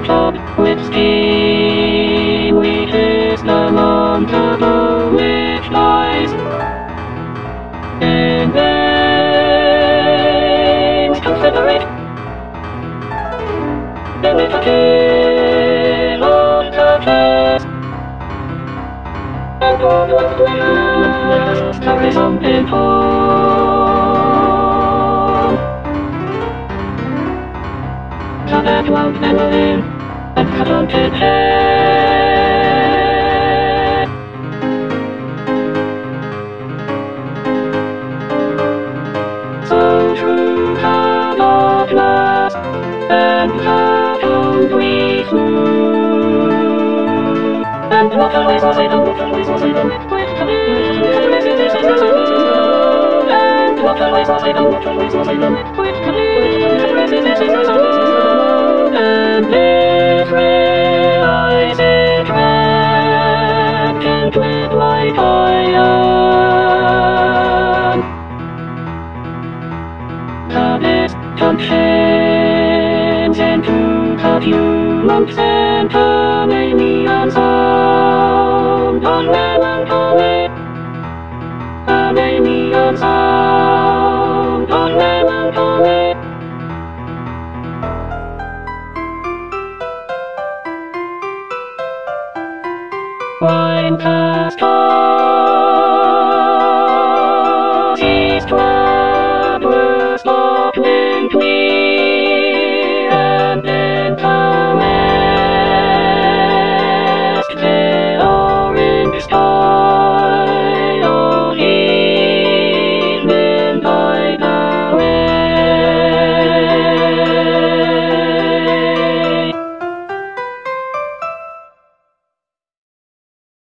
rooftop with steam reaches the month above which lies in veins confederate. The little kill touches and all the wilderness carries on in home. That won't never in and confronted head. So true how not last and how don't we flew. And not always was I done, not always was I done with coming. And not always was I done, not always was I done with coming. And if realize it wrapped in twin white iron, the distant shades into human centenarian sound, on melancholy, Canadian sound.